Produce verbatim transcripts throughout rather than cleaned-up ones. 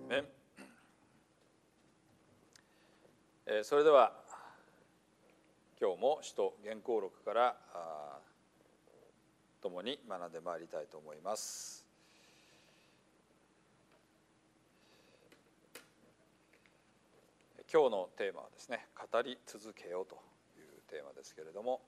メン。えー、それでは今日も使徒原稿録から共に学んでまいりたいと思います。今日のテーマはですね、語り続けようというテーマですけれども、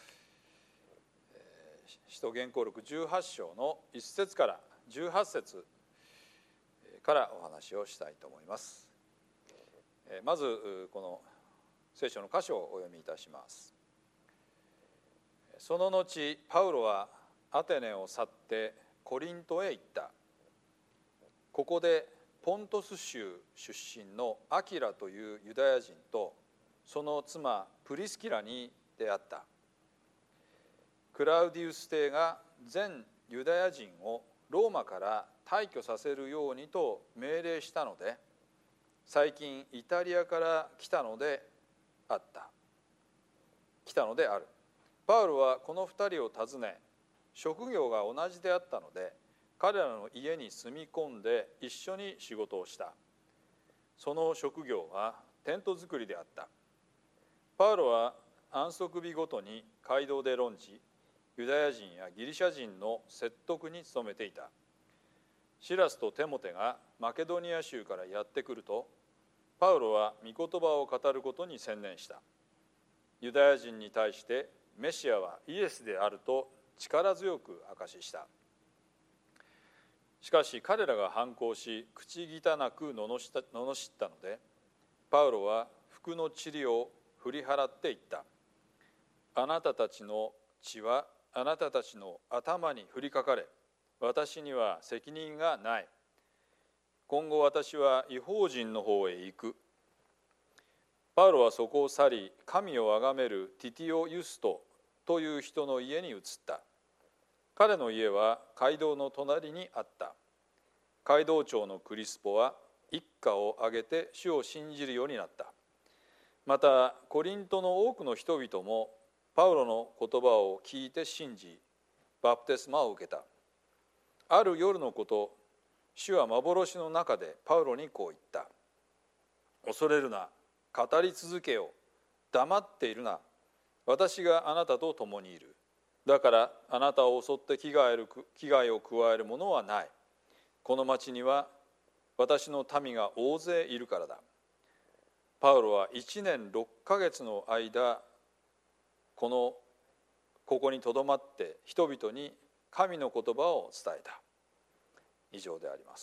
使徒原稿録じゅうはち章のいっ節からじゅうはち節からお話をしたいと思います。まずこの聖書の箇所をお読みいたします。その後パウロはアテネを去ってコリントへ行った。ここでポントス州出身のアキラというユダヤ人とその妻プリスキラに出会った。クラウディウス帝が全ユダヤ人をローマから退去させるようにと命令したので、最近イタリアから来たのであった来たのである。パウロはこの二人を訪ね、職業が同じであったので彼らの家に住み込んで一緒に仕事をした。その職業はテント作りであった。パウロは安息日ごとに街道で論じ、ユダヤ人やギリシャ人の説得に努めていた。シラスとテモテがマケドニア州からやってくると、パウロは御言葉を語ることに専念した。ユダヤ人に対してメシアはイエスであると力強く証しした。しかし彼らが反抗し、口汚く罵ったので、パウロは服の塵を振り払っていった。あなたたちの血はあなたたちの頭に降りかかれ、私には責任がない。今後私は異邦人の方へ行く。パウロはそこを去り、神を崇めるティティオ・ユストという人の家に移った。彼の家は街道の隣にあった。街道長のクリスポは一家を挙げて主を信じるようになった。またコリントの多くの人々もパウロの言葉を聞いて信じ、バプテスマを受けた。ある夜のこと、主は幻の中でパウロにこう言った。恐れるな、語り続けよ、黙っているな。私があなたと共にいる。だからあなたを襲って危害を加える者はない。この町には私の民が大勢いるからだ。パウロは一年六ヶ月の間、このここにとどまって人々に神の言葉を伝えた。以上であります。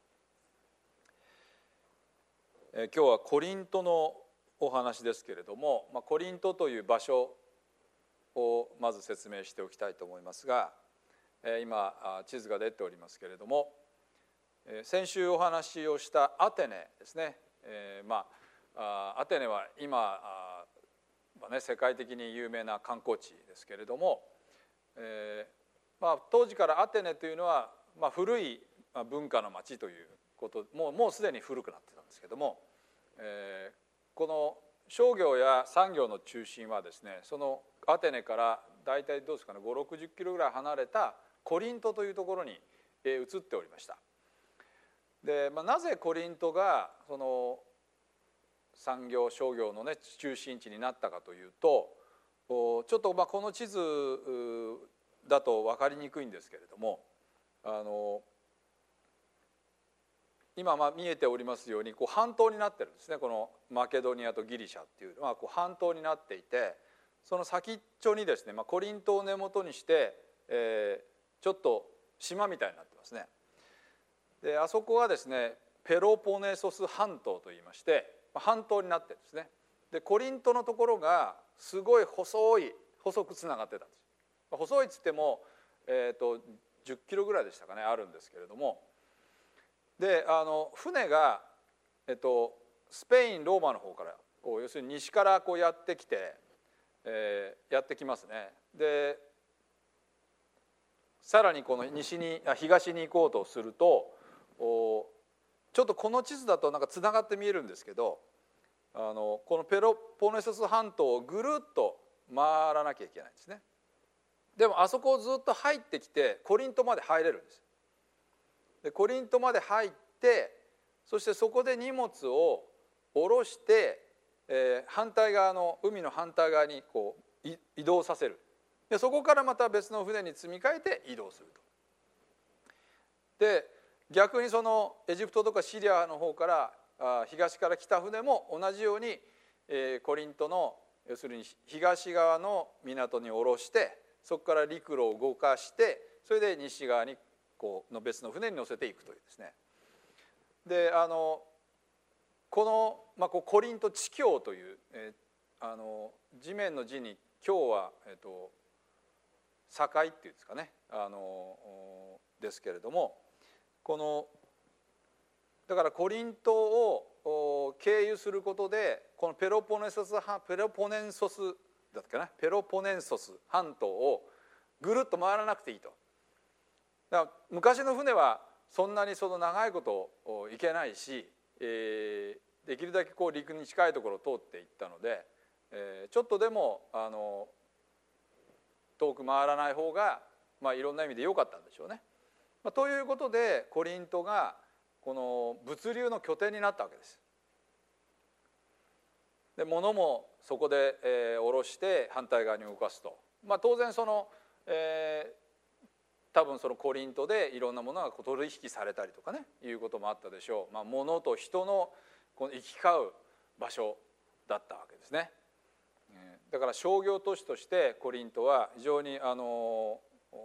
え今日はコリントのお話ですけれども、まあ、コリントという場所をまず説明しておきたいと思いますが、え今地図が出ておりますけれども、え先週お話をしたアテネですね。えー、まあアテネは今まあね、世界的に有名な観光地ですけれども、えーまあ、当時からアテネというのは、まあ、古い文化の町ということもうもうすでに古くなってたんですけども、えー、この商業や産業の中心はですね、そのアテネから大体どうですかね、ごひゃくろくじゅっキロぐらい離れたコリントというところに移っておりました。で、まあ、なぜコリントがその産業商業の、ね、中心地になったかというと、ちょっとまあこの地図だと分かりにくいんですけれども、あの今まあ見えておりますようにこう半島になってるんですね。このマケドニアとギリシャっていうのはこう半島になっていて、その先っちょにですね、まあ、コリントを根元にして、えー、ちょっと島みたいになってますね。であそこはですねペロポネソス半島といいまして、半島になってるんですね。でコリントのところがすごい細い細くつながってたんです。細いっつっても、えー、とじゅっキロぐらいでしたかね、あるんですけれども、であの船が、えっと、スペインローマの方からこう要するに西からこうやってきて、えー、やってきますね。でさらにこの西に東に行こうとすると、おちょっとこの地図だとなんかつながって見えるんですけど、あのこのペロポネソス半島をぐるっと回らなきゃいけないんですね。でもあそこをずっと入ってきてコリントまで入れるんです。でコリントまで入ってそしてそこで荷物を下ろして、えー、反対側の海の反対側にこう移動させる。でそこからまた別の船に積み替えて移動すると。で逆にそのエジプトとかシリアの方からあ東から来た船も同じように、えー、コリントの要するに東側の港に下ろしてそこから陸路を動かしてそれで西側にこうの別の船に乗せていくというですね。であのこの、まあ、こうコリント地境という、えー、あの地面の地に境は、えー、と境っていうんですかねあのですけれども、このだからコリントを経由することでこのペロポネソスペロポネンソスだったかなペロポネンソス半島をぐるっと回らなくていいと。だから昔の船はそんなにその長いこと行けないし、えー、できるだけこう陸に近いところを通っていったので、えー、ちょっとでもあの遠く回らない方が、まあ、いろんな意味で良かったんでしょうね。まあ、ということでコリントがこの物流の拠点になったわけです。で物もそこで、えー、下ろして反対側に動かすと、まあ、当然その、えー、多分そのコリントでいろんなものが取引されたりとかねいうこともあったでしょう。まあ、物と人のこの行き交う場所だったわけですね。だから商業都市としてコリントは非常にあの、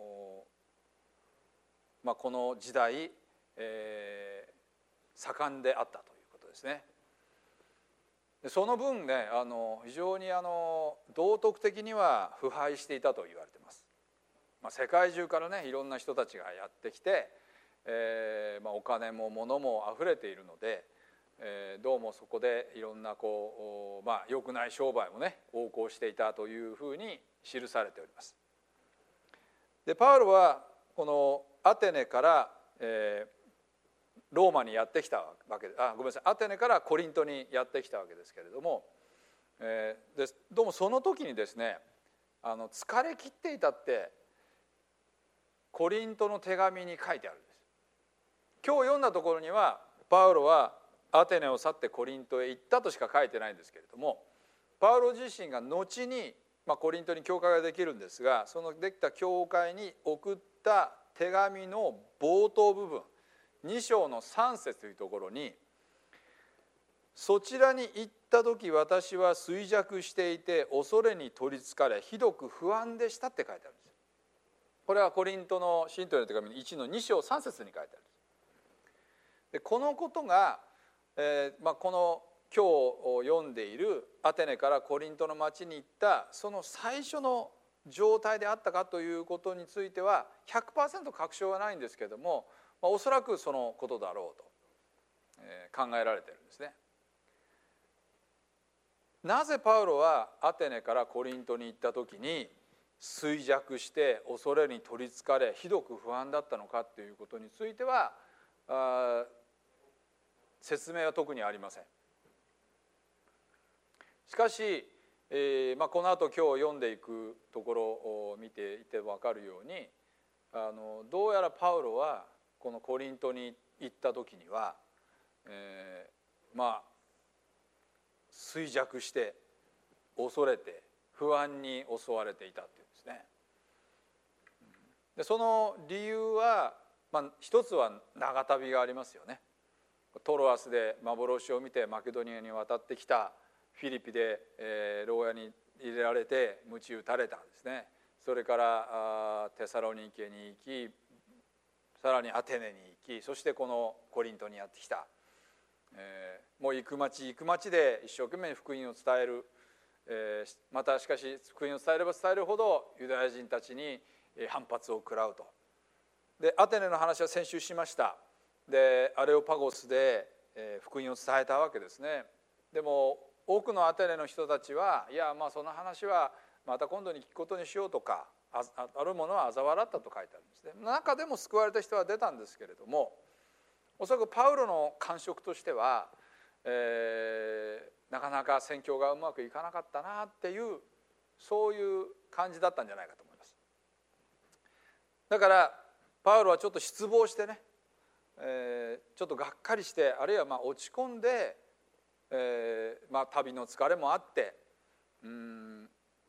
まあ、この時代、えー、盛んであったということですね。でその分ねあの非常にあの道徳的には腐敗していたと言われています。まあ、世界中からねいろんな人たちがやってきて、えーまあ、お金も物もあふれているので、えー、どうもそこでいろんなこう、まあ、良くない商売もね横行していたというふうに記されております。でパウロはこのアテネから、えー、ローマにやってきたわけであごめんなさいアテネからコリントにやってきたわけですけれども、えー、でどうもその時にですねあの疲れ切っていたってコリントの手紙に書いてあるんです。今日読んだところにはパウロはアテネを去ってコリントへ行ったとしか書いてないんですけれども、パウロ自身が後に、まあ、コリントに教会ができるんですがそのできた教会に送った手紙の冒頭部分に章のさん節というところに「そちらに行った時私は衰弱していて恐れに取りつかれひどく不安でした」って書いてあるんです。これはコリントの信徒への手紙のいちのに章さん節に書いてあるんです。でこのことが、えーまあ、この今日読んでいるアテネからコリントの町に行ったその最初の状態であったかということについては ひゃくパーセント 確証はないんですけれども、まあ、おそらくそのことだろうと、えー、考えられているんですね。なぜパウロはアテネからコリントに行った時に衰弱して恐れに取りつかれひどく不安だったのかということについてはあ説明は特にありません。しかし、えーまあ、この後今日読んでいくところを見ていて分かるようにあのどうやらパウロはこのコリントに行った時には、えー、まあ衰弱して恐れて不安に襲われていたっていうんですね。でその理由は、まあ、一つは長旅がありますよね。トロアスで幻を見てマケドニアに渡ってきた、フィリピで、えー、牢屋に入れられて鞭打たれたんですね。それからあテサロニケに行きさらにアテネに行きそしてこのコリントにやってきた、えー、もう行く町行く町で一生懸命福音を伝える、えー、またしかし福音を伝えれば伝えるほどユダヤ人たちに反発を食らうと。でアテネの話は先週しました。でアレオパゴスで、えー、福音を伝えたわけですね。でも多くのアテネの人たちはいやまあその話はまた今度に聞くことにしようとか あ, あるものは嘲笑ったと書いてあるんですね。中でも救われた人は出たんですけれどもおそらくパウロの感触としては、えー、なかなか宣教がうまくいかなかったなっていうそういう感じだったんじゃないかと思います。だからパウロはちょっと失望してねえー、ちょっとがっかりしてあるいはまあ落ち込んで、えーまあ、旅の疲れもあってうん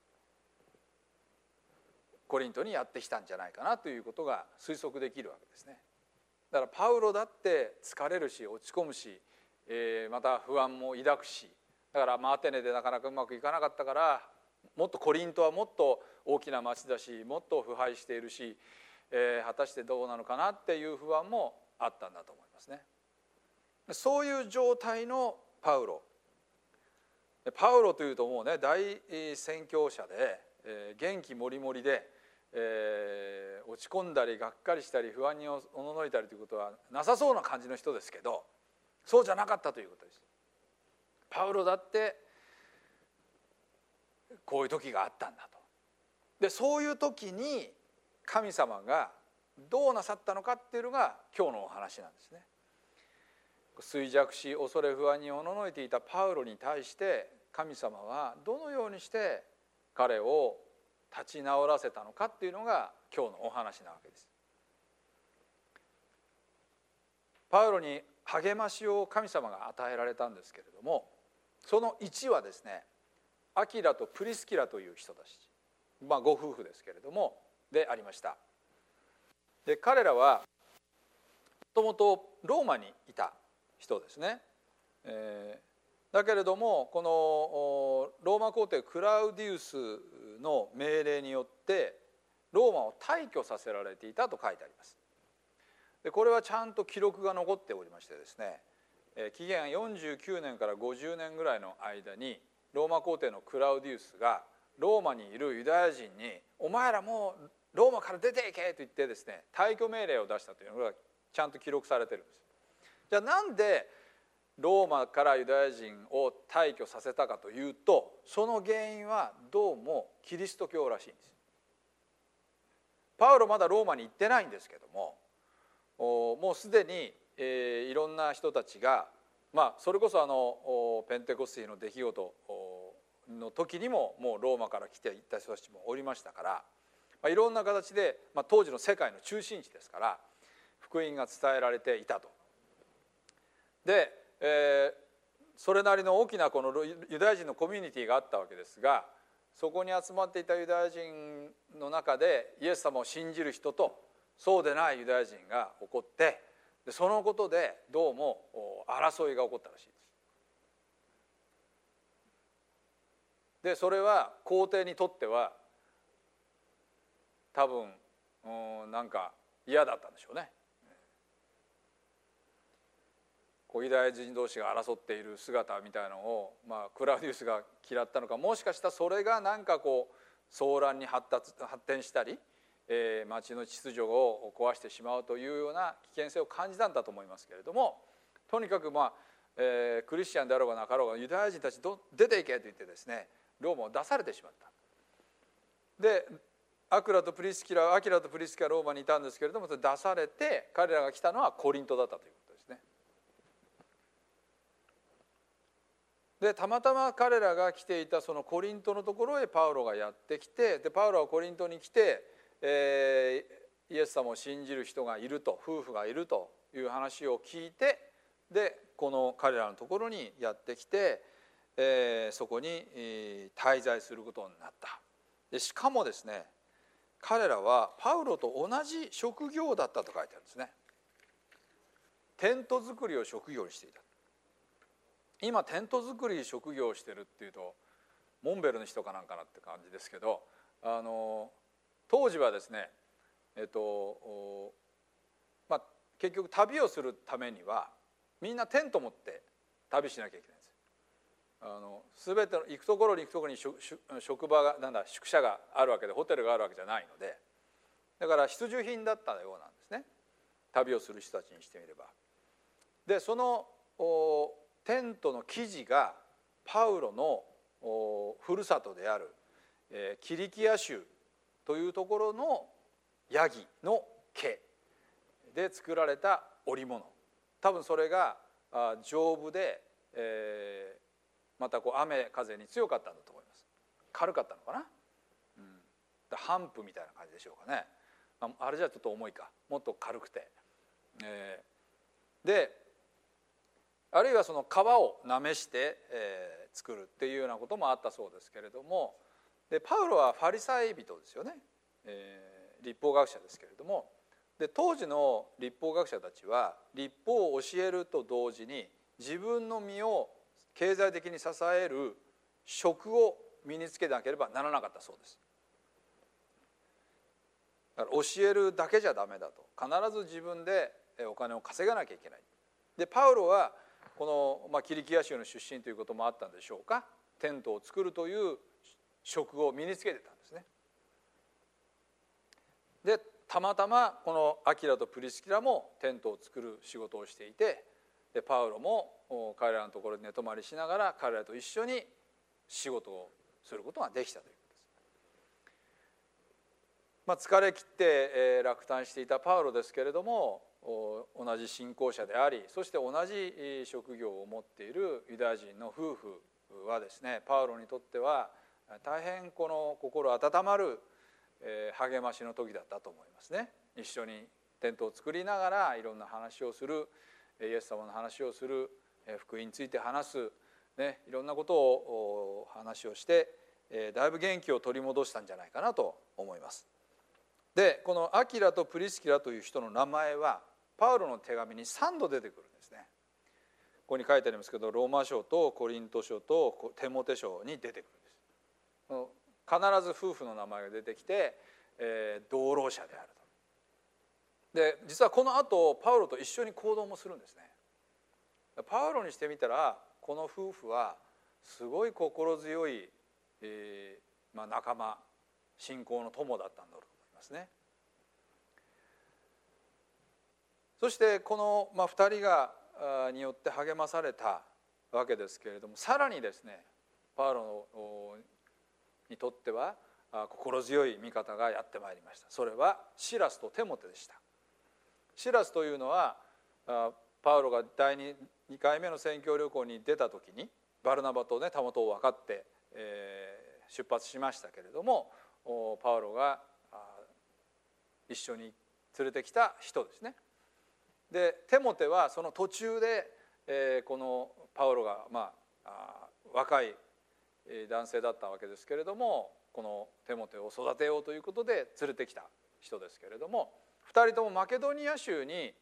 コリントにやってきたんじゃないかなということが推測できるわけですね。だからパウロだって疲れるし落ち込むし、えー、また不安も抱くし、だからまあアテネでなかなかうまくいかなかったからもっとコリントはもっと大きな町だしもっと腐敗しているし、えー、果たしてどうなのかなっていう不安もあったんだと思いますね。そういう状態のパウロ。パウロというともうね大宣教者で、えー、元気もりもりで、えー、落ち込んだりがっかりしたり不安におののいたりということはなさそうな感じの人ですけど、そうじゃなかったということです。パウロだってこういう時があったんだと。でそういう時に神様がどうなさったのかっていうのが今日のお話なんですね。衰弱し恐れ不安におののいていたパウロに対して神様はどのようにして彼を立ち直らせたのかっていうのが今日のお話なわけです。パウロに励ましを神様が与えられたんですけれども、そのいちはですねアキラとプリスキラという人たち、まあ、ご夫婦ですけれどもでありました。で彼らはもともとローマにいた人ですね、えー、だけれどもこのローマ皇帝クラウディウスの命令によってローマを退去させられていたと書いてあります。でこれはちゃんと記録が残っておりましてですね、紀元よんじゅうきゅうねんからごじゅうねんぐらいの間にローマ皇帝のクラウディウスがローマにいるユダヤ人に「お前らもうローマから出ていけ!」と言ってですね退去命令を出したというのがちゃんと記録されてるんです。じゃあなんでローマからユダヤ人を退去させたかというと、その原因はどうもキリスト教らしいんです。パウロまだローマに行ってないんですけども、もうすでに、えー、いろんな人たちが、まあ、それこそあのペンテコステの出来事の時にももうローマから来ていった人たちもおりましたから、まあ、いろんな形で、まあ、当時の世界の中心地ですから福音が伝えられていたと。で、えー、それなりの大きなこのユダヤ人のコミュニティがあったわけですが、そこに集まっていたユダヤ人の中でイエス様を信じる人とそうでないユダヤ人が起こって、でそのことでどうも争いが起こったらしいです。でそれは皇帝にとっては多分うんなんか嫌だったんでしょうね。こうユダヤ人同士が争っている姿みたいなのを、まあ、クラウディウスが嫌ったのか、もしかしたらそれがなんかこう騒乱に発達発展したり、えー、町の秩序を壊してしまうというような危険性を感じたんだと思いますけれども、とにかく、まあえー、クリスチャンであろうがなかろうがユダヤ人たちど出ていけと言ってですねローマを出されてしまった。でアクラとプリスキラアキラとプリスキラはローマにいたんですけれども、出されて彼らが来たのはコリントだったということですね。でたまたま彼らが来ていたそのコリントのところへパウロがやってきて、でパウロはコリントに来て、えー、イエス様を信じる人がいると、夫婦がいるという話を聞いて、でこの彼らのところにやってきて、えー、そこに、えー、滞在することになった。でしかもですね彼らはパウロと同じ職業だったと書いてあるんですね。テント作りを職業にしていた。今テント作り職業をしてるっていうとモンベルの人かなんかなって感じですけど、あの当時はですねえっとまあ結局旅をするためにはみんなテント持って旅しなきゃいけないんです。あの全ての行くところに行くところに職場がなんだ宿舎があるわけでホテルがあるわけじゃないので、だから必需品だったようなんですね、旅をする人たちにしてみれば。でそのテントの生地がパウロのふるさとであるキリキア州というところのヤギの毛で作られた織物、多分それが丈夫で、えー、またこう雨風に強かったんだと思います。軽かったのかな、うん、ハンプみたいな感じでしょうかね。あれじゃちょっと重いか、もっと軽くて、えであるいはその皮をなめして、えー、作るっていうようなこともあったそうですけれども、でパウロはファリサイ人ですよね、えー、立法学者ですけれども、で当時の立法学者たちは立法を教えると同時に自分の身を経済的に支える職を身につけなければならなかったそうです。だから教えるだけじゃダメだと、必ず自分でお金を稼がなきゃいけない。でパウロはこの、まあ、キリキア州の出身ということもあったんでしょうか、テントを作るという職を身につけてたんですね。でたまたまこのアキラとプリスキラもテントを作る仕事をしていて、でパウロも彼らのところに寝泊まりしながら彼らと一緒に仕事をすることができたということです。まあ、疲れ切って落胆していたパウロですけれども、同じ信仰者であり、そして同じ職業を持っているユダヤ人の夫婦はですね、パウロにとっては大変この心温まる励ましの時だったと思いますね。一緒にテントを作りながらいろんな話をする、イエス様の話をする、福音について話す、ね、いろんなことを話をしてだいぶ元気を取り戻したんじゃないかなと思います。でこのアキラとプリスキラという人の名前はパウロの手紙にさんど出てくるんですね。ここに書いてありますけど、ローマ書とコリント書とテモテ書に出てくるんです。必ず夫婦の名前が出てきて、えー、同労者であると。で実はこの後パウロと一緒に行動もするんですね。パウロにしてみたらこの夫婦はすごい心強い、えーまあ、仲間、信仰の友だったんだろうと思いますね。そしてこの、まあ、ふたりがによって励まされたわけですけれども、さらにですねパウロにとっては心強い味方がやってまいりました。それはシラスとテモテでした。シラスというのはパウロが第 2, 2回目の宣教旅行に出た時にバルナバとねたもとを分かって、えー、出発しましたけれども、パウロが一緒に連れてきた人ですね。でテモテはその途中で、えー、このパウロが、まあ、若い男性だったわけですけれども、このテモテを育てようということで連れてきた人ですけれども、ふたりともマケドニア州に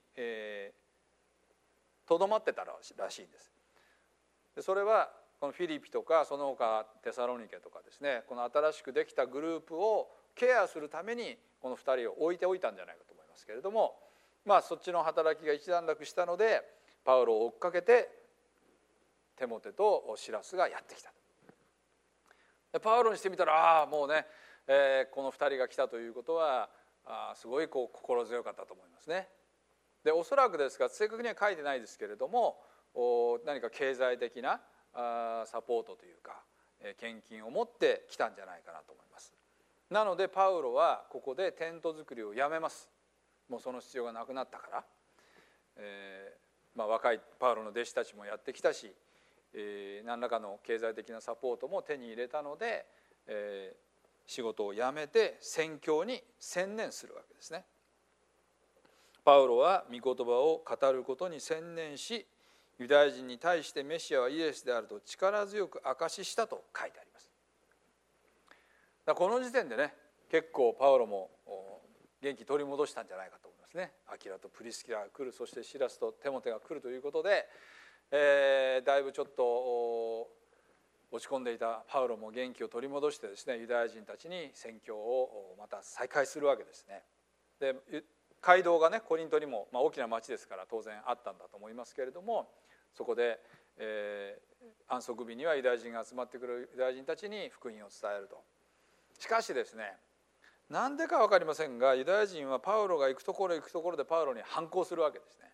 とどまってたらしいんです。でそれはこのフィリピとかその他テサロニケとかですね、この新しくできたグループをケアするためにこのふたりを置いておいたんじゃないかと思いますけれども、まあそっちの働きが一段落したのでパウロを追っかけてテモテとシラスがやってきた。でパウロにしてみたら、ああもうね、えー、このふたりが来たということはあすごいこう心強かったと思いますね。でおそらくですが正確には書いてないですけれども、何か経済的なあサポートというか献金を持ってきたんじゃないかなと思います。なのでパウロはここでテント作りをやめます。もうその必要がなくなったから、えーまあ、若いパウロの弟子たちもやってきたし、えー、何らかの経済的なサポートも手に入れたので、えー、仕事を辞めて宣教に専念するわけですね。パウロは御言葉を語ることに専念し、ユダヤ人に対してメシアはイエスであると力強く証ししたと書いてあります。だからこの時点でね、結構パウロも元気取り戻したんじゃないかと思いますね。アキラとプリスキラが来る、そしてシラスとテモテが来るということで、えー、だいぶちょっと落ち込んでいたパウロも元気を取り戻してですね、ユダヤ人たちに宣教をまた再開するわけですね。で街道がねコリントにも、まあ、大きな町ですから当然あったんだと思いますけれども、そこで、えー、安息日にはユダヤ人が集まってくるユダヤ人たちに福音を伝えると。しかしですね、なんでか分かりませんがユダヤ人はパウロが行くところ行くところでパウロに反抗するわけですね。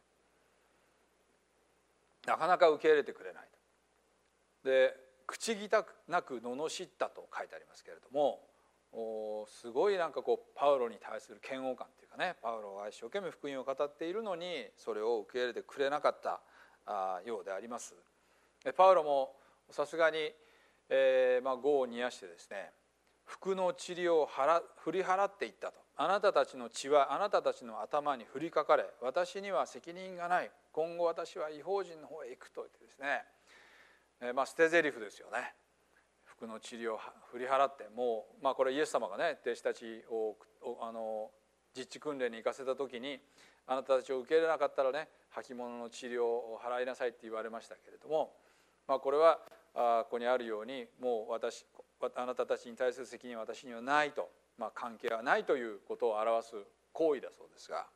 なかなか受け入れてくれないと。で口汚なく罵ったと書いてありますけれども、すごいなんかこうパウロに対する嫌悪感というかね、パウロは一生懸命福音を語っているのにそれを受け入れてくれなかったようであります。パウロもさすがに、えーまあ、業を煮やしてですね、服の塵を払振り払っていったと。あなたたちの血はあなたたちの頭に降りかかれ、私には責任がない。 今後私は異邦人の方へ行くと言ってですね、えー、まあ捨て台詞ですよね。服の塵を振り払って、もう、まあ、これイエス様がね弟子たちをあの実地訓練に行かせた時に、あなたたちを受け入れなかったらね履物の塵を払いなさいって言われましたけれども、まあ、これはあここにあるように、もう私あなたたちに対する責任は私にはないと、まあ、関係はないということを表す行為だそうですが、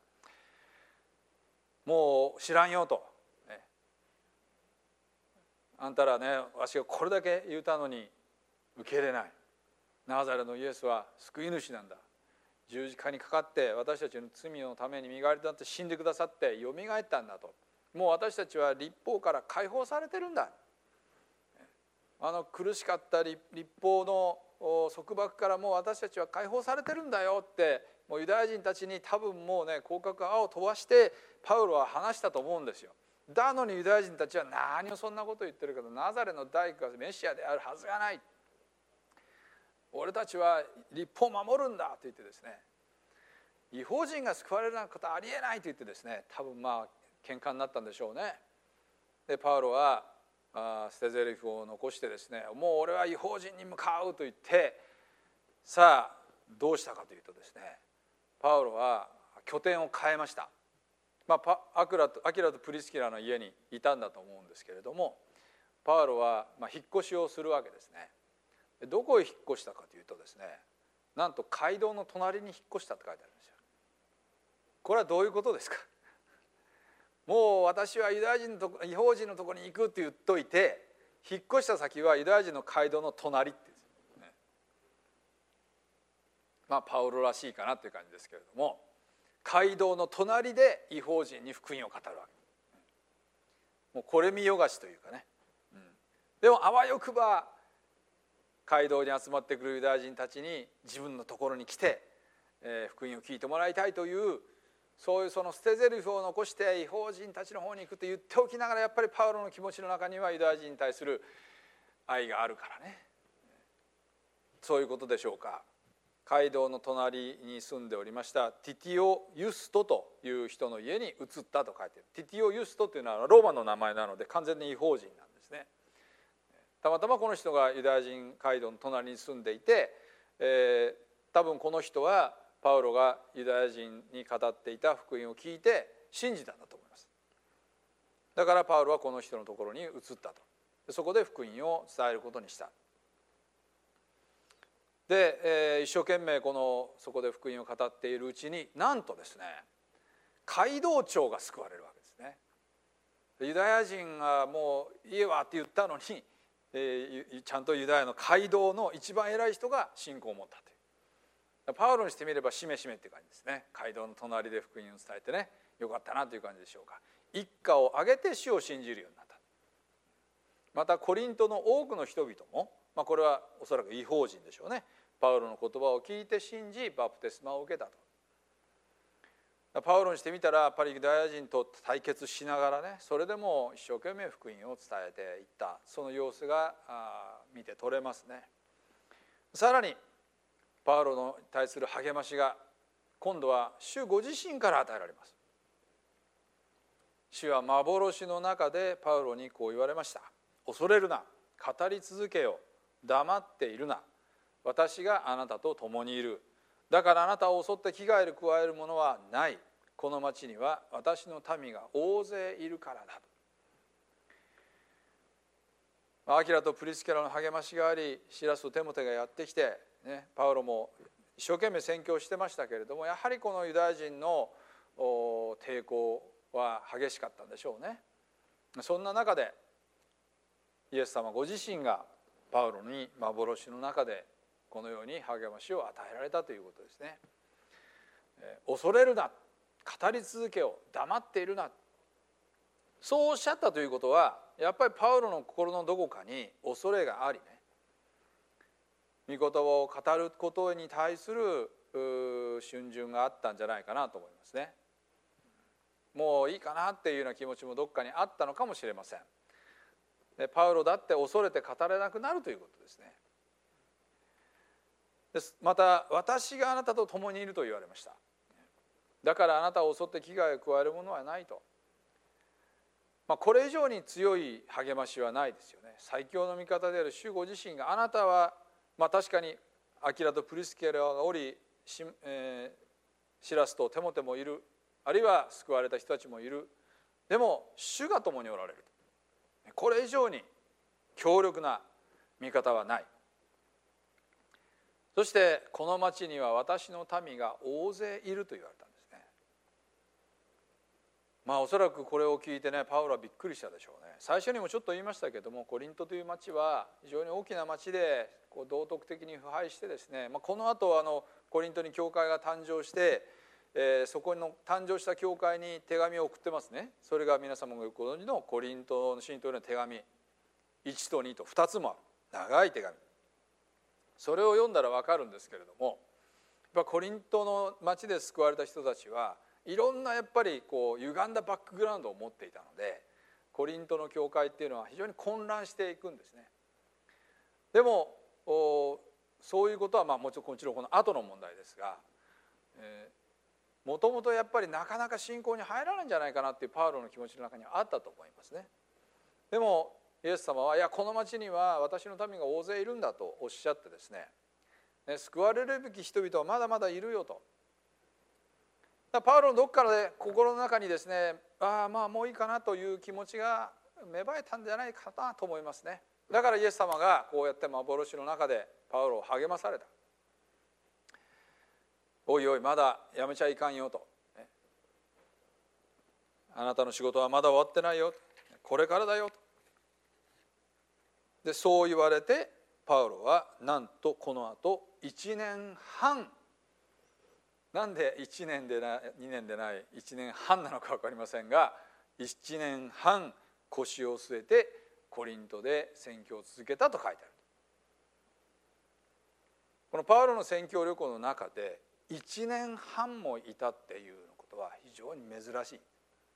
もう知らんよと、ね、あんたらねわしがこれだけ言うたのに受け入れない。ナザレのイエスは救い主なんだ。十字架にかかって私たちの罪のために身代わりとなって死んでくださってよみがえったんだと。もう私たちは律法から解放されてるんだ。あの苦しかった律法の束縛からもう私たちは解放されてるんだよって、もうユダヤ人たちに多分もうね口角青を飛ばしてパウロは話したと思うんですよ。だのにユダヤ人たちは何をそんなこと言ってるけど、ナザレの大工がメシアであるはずがない、俺たちは律法を守るんだと言ってですね、異邦人が救われるなんてことはありえないと言ってですね、多分まあ喧嘩になったんでしょうね。でパウロはあ捨て台詞を残してですね、もう俺は異邦人に向かうと言って、さあどうしたかというとですね、パウロは拠点を変えました。まあ、パアクラとアキラとプリスキラの家にいたんだと思うんですけれども、パウロはまあ引っ越しをするわけですね。どこへ引っ越したかというとですね、なんと街道の隣に引っ越したって書いてあるんですよ。これはどういうことですか。もう私はユダヤ人のとこ異邦人のところに行くって言っといて、引っ越した先はユダヤ人の街道の隣って、ね、まあパウロらしいかなという感じですけれども、街道の隣で異邦人に福音を語るわけ。もうこれ見よがしというかね、うん、でもあわよくば街道に集まってくるユダヤ人たちに自分のところに来て、えー、福音を聞いてもらいたいという、そういうその捨て台詞を残して異邦人たちの方に行くと言っておきながら、やっぱりパウロの気持ちの中にはユダヤ人に対する愛があるからね、そういうことでしょうか。街道の隣に住んでおりましたティティオ・ユストという人の家に移ったと書いてある。ティティオ・ユストというのはローマの名前なので完全に異邦人なんですね。たまたまこの人がユダヤ人街道の隣に住んでいて、えー、多分この人はパウロがユダヤ人に語っていた福音を聞いて信じたんだと思います。だからパウロはこの人のところに移ったと。そこで福音を伝えることにした。で、えー、一生懸命このそこで福音を語っているうちに、なんとですね街道長が救われるわけですね。ユダヤ人がもういいわって言ったのに、えー、ちゃんとユダヤの街道の一番偉い人が信仰を持ったという。パウロにしてみればしめしめっていう感じですね。街道の隣で福音を伝えてね、よかったなという感じでしょうか。一家を挙げて主を信じるようになった。またコリントの多くの人々も、まあ、これはおそらく異邦人でしょうね、パウロの言葉を聞いて信じバプテスマを受けたと。パウロにしてみたらやっぱりユダヤ人と対決しながらね、それでも一生懸命福音を伝えていった、その様子が見て取れますね。さらにパウロに対する励ましが今度は主ご自身から与えられます。主は幻の中でパウロにこう言われました。恐れるな、語り続けよ、黙っているな、私があなたと共にいる。だからあなたを襲って危害を加えるものはない。この町には私の民が大勢いるからだ。アキラとプリスケラの励ましがあり、シラスとテモテがやってきて、ね、パウロも一生懸命宣教してましたけれども、やはりこのユダヤ人の抵抗は激しかったんでしょうね。そんな中でイエス様ご自身がパウロに幻の中でこのように励ましを与えられたということですね。恐れるな、語り続けよ、黙っているな、そうおっしゃったということは、やっぱりパウロの心のどこかに恐れがありね、御言葉を語ることに対する逡巡があったんじゃないかなと思いますね。もういいかなっていうような気持ちもどっかにあったのかもしれません。でパウロだって恐れて語れなくなるということですね。です。また私があなたと共にいると言われました。だからあなたを襲って危害を加えるものはないと。 まあ、これ以上に強い励ましはないですよね。最強の味方である主ご自身が、あなたは、まあ、確かにアキラとプリスケラがおり、し、えー、シラスとテモテもいる、あるいは救われた人たちもいる。でも主が共におられる。これ以上に強力な味方はない。そしてこの町には私の民が大勢いると言われたんですね。まあおそらくこれを聞いてね、パウロはびっくりしたでしょうね。最初にもちょっと言いましたけども、コリントという町は非常に大きな町で、こう道徳的に腐敗してですね、まあ、この後あのコリントに教会が誕生して、えー、そこの誕生した教会に手紙を送ってますね。それが皆様がよくご存知のコリントの信徒への手紙いちとにとふたつもある長い手紙、それを読んだら分かるんですけれども、やっぱコリントの町で救われた人たちはいろんなやっぱりこう歪んだバックグラウンドを持っていたので、コリントの教会っていうのは非常に混乱していくんですね。でもそういうことはまあもちろんもちろんこの後の問題ですが、えー、もともとやっぱりなかなか信仰に入らないんじゃないかなっていうパウロの気持ちの中にあったと思いますね。でもイエス様は、いやこの町には私の民が大勢いるんだとおっしゃってですね、救われるべき人々はまだまだいるよと。パウロのどっからで心の中にですね、ああまあもういいかなという気持ちが芽生えたんじゃないかなと思いますね。だからイエス様がこうやって幻の中でパウロを励まされた。おいおいまだやめちゃいかんよと、あなたの仕事はまだ終わってないよ、これからだよと。でそう言われてパウロはなんとこのあといちねんはん、なんでいちねんでないにねんでないいちねんはんなのか分かりませんが、いちねんはん腰を据えてコリントで宣教を続けたと書いてある。このパウロの宣教旅行の中でいちねんはんもいたっていうことは非常に珍しい。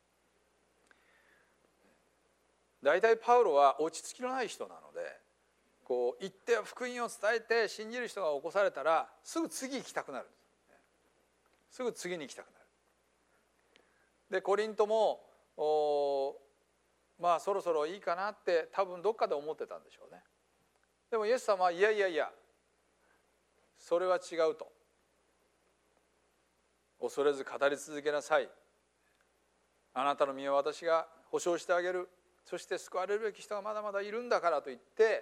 大体パウロは落ち着きのない人なので、こう行って福音を伝えて信じる人が起こされたらすぐ次行きたくなるんです。すぐ次に行きたくなる。でコリントもまあそろそろいいかなって多分どっかで思ってたんでしょうね。でもイエス様はいやいやいやそれは違うと。恐れず語り続けなさい。あなたの身を私が保証してあげる。そして救われるべき人がまだまだいるんだからと言って、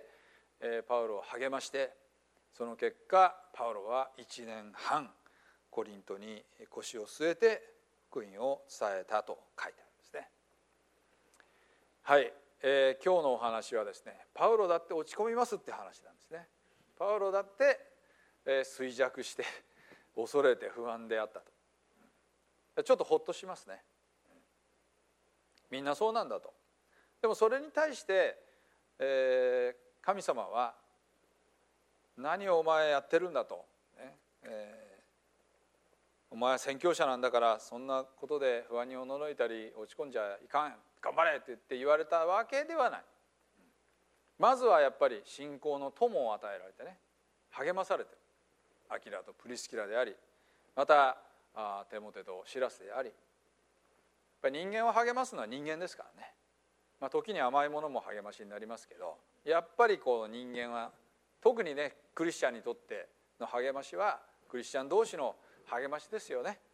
えー、パウロを励まして、その結果パウロはいちねんはんコリントに腰を据えて福音を伝えたと書いてあるんですね。はい、えー、今日のお話はですね、パウロだって落ち込みますって話なんですね。パウロだって、えー、衰弱して恐れて不安であったと。ちょっとほっとしますね。みんなそうなんだと。でもそれに対して、えー、神様は何をお前やってるんだと、ねえー、お前は宣教者なんだからそんなことで不安におののいたり落ち込んじゃいかん、頑張れって言って言われたわけではない。まずはやっぱり信仰の友を与えられてね、励まされてる。アキラとプリスキラであり、またあテモテとシラスであり、やっぱり人間を励ますのは人間ですからね。まあ、時に甘いものも励ましになりますけど、やっぱりこう人間は特にねクリスチャンにとっての励ましはクリスチャン同士の励ましですよね。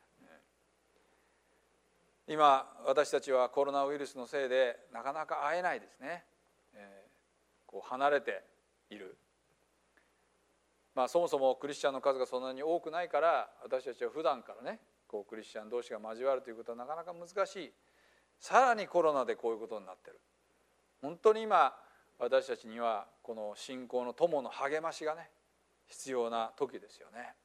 今私たちはコロナウイルスのせいでなかなか会えないですね。えー、こう離れている。まあそもそもクリスチャンの数がそんなに多くないから、私たちは普段からねこうクリスチャン同士が交わるということはなかなか難しい。さらにコロナでこういうことになっている。本当に今私たちにはこの信仰の友の励ましがね必要な時ですよね。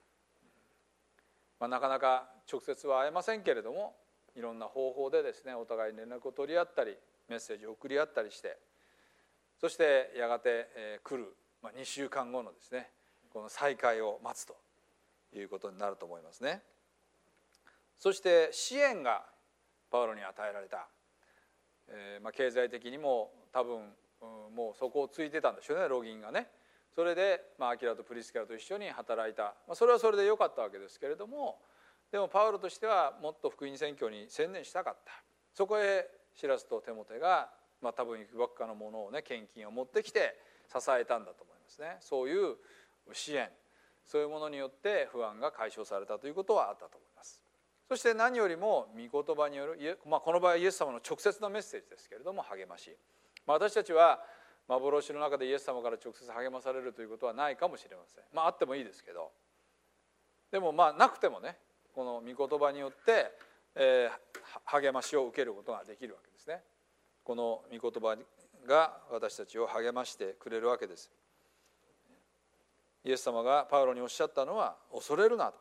まあ、なかなか直接は会えませんけれども、いろんな方法でですねお互いに連絡を取り合ったりメッセージを送り合ったりして、そしてやがて来る、まあ、にしゅうかんごのですねこの再会を待つということになると思いますね。そして支援がパウロに与えられた、えーまあ、経済的にも多分、うん、もうそこをついてたんでしょうね、ロギンがね。それで、まあ、アキラとプリスキラと一緒に働いた、まあ、それはそれで良かったわけですけれども、でもパウロとしてはもっと福音宣教に専念したかった。そこへシラスとテモテが、まあ、多分いくばくかのものをね献金を持ってきて支えたんだと思いますね。そういう支援、そういうものによって不安が解消されたということはあったと思います。そして何よりも御言葉による、まあ、この場合イエス様の直接のメッセージですけれども励まし、まあ、私たちは幻の中でイエス様から直接励まされるということはないかもしれません。まああってもいいですけど、でもまあなくてもね、この御言葉によって、えー、励ましを受けることができるわけですね。この御言葉が私たちを励ましてくれるわけです。イエス様がパウロにおっしゃったのは恐れるなと、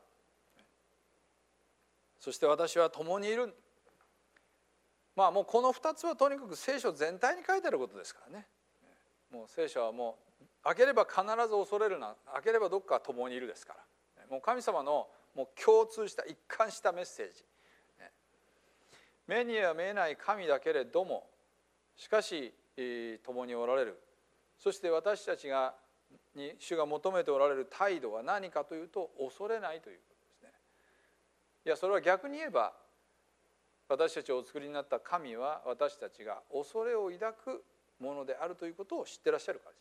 そして私は共にいる。まあもうこのふたつはとにかく聖書全体に書いてあることですからね。もう聖書はもう開ければ必ず恐れるな、開ければどっか共にいるですから、もう神様のもう共通した一貫したメッセージ、目には見えない神だけれどもしかし共におられる。そして私たちがに主が求めておられる態度は何かというと恐れないということですね。いやそれは逆に言えば私たちをお作りになった神は私たちが恐れを抱くものであるということを知ってらっしゃるからです。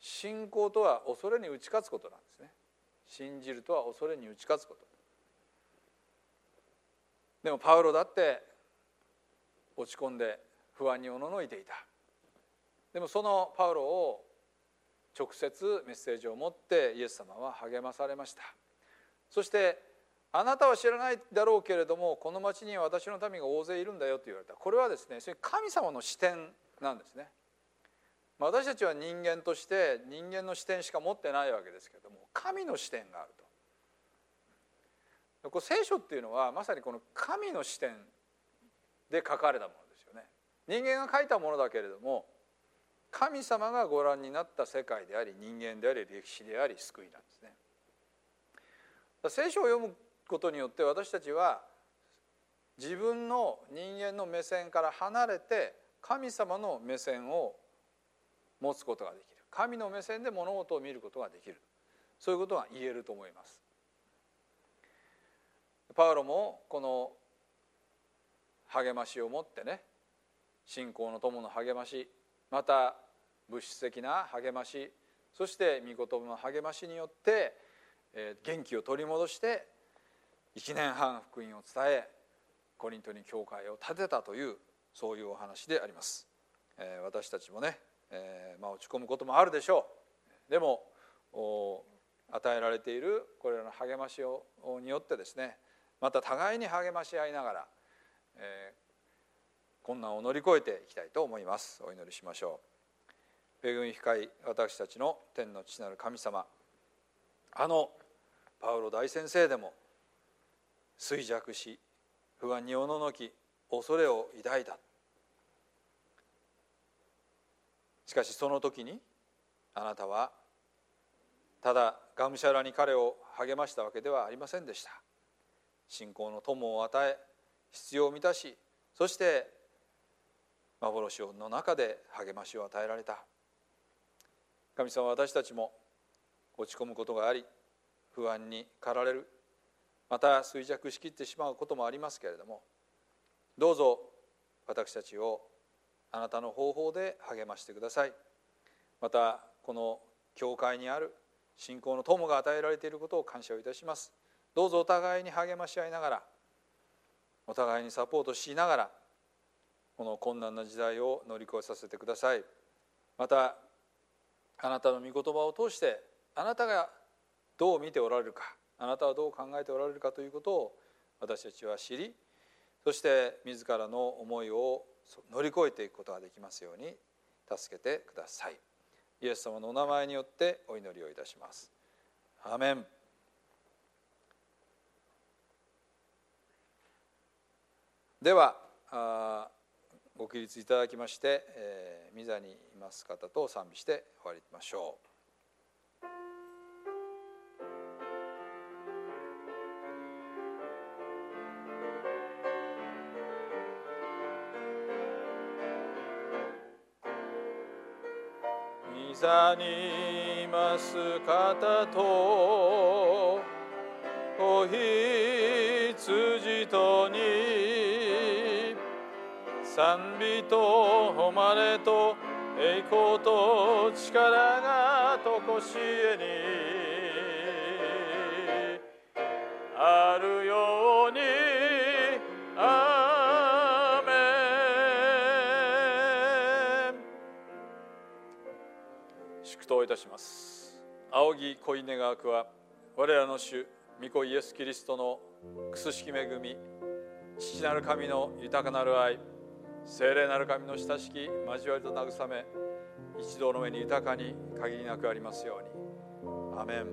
信仰とは恐れに打ち勝つことなんですね。信じるとは恐れに打ち勝つこと。でもパウロだって落ち込んで不安におののいていた。でもそのパウロを直接メッセージを持ってイエス様は励まされました。そしてあなたは知らないだろうけれどもこの町には私の民が大勢いるんだよと言われた。これはですね、神様の視点なんですね。私たちは人間として人間の視点しか持ってないわけですけれども、神の視点があると。こう聖書っていうのはまさにこの神の視点で書かれたものですよね。人間が書いたものだけれども神様がご覧になった世界であり人間であり歴史であり救いなんですね。聖書を読むことによって私たちは自分の人間の目線から離れて神様の目線を持つことができる。神の目線で物事を見ることができる。そういうことが言えると思います。パウロもこの励ましを持ってね、信仰の友の励まし、また物質的な励まし、そして御言葉の励ましによって元気を取り戻していちねんはん福音を伝えコリントに教会を建てたというそういうお話であります。私たちもね、えーまあ、落ち込むこともあるでしょう。でも与えられているこれらの励ましをによってですね、また互いに励まし合いながら、えー、困難を乗り越えていきたいと思います。お祈りしましょう。恵み深い私たちの天の父なる神様、あのパウロ大先生でも衰弱し不安におののき恐れを抱いた。しかしその時にあなたはただがむしゃらに彼を励ましたわけではありませんでした。信仰の友を与え必要を満たし、そして幻の中で励ましを与えられた。神様は私たちも落ち込むことがあり不安に駆られる、また衰弱しきってしまうこともありますけれども、どうぞ私たちをあなたの方法で励ましてください。またこの教会にある信仰の友が与えられていることを感謝をいたします。どうぞお互いに励まし合いながら、お互いにサポートしながらこの困難な時代を乗り越えさせてください。またあなたの御言葉を通してあなたがどう見ておられるか、あなたはどう考えておられるかということを私たちは知り、そして自らの思いを乗り越えていくことができますように助けてください。イエス様のお名前によってお祈りをいたします。アーメン。ではご起立いただきまして、えー、御座にいます方と賛美して終わりましょう。御座にいます方と子羊とに賛美と誉れと栄光と力がとこしえにあるように。アーメン。祝祷いたします。仰ぎ恋願わくは我らの主御子イエス・キリストのくすしき恵み、父なる神の豊かなる愛、聖霊なる神の親しき交わりと慰め、一同の上に豊かに限りなくありますように。アメン。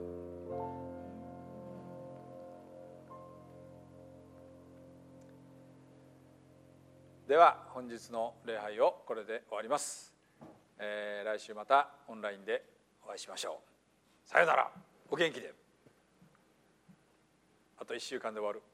では本日の礼拝をこれで終わります。えー、来週またオンラインでお会いしましょう。さよなら。お元気で。あといっしゅうかんで終わる。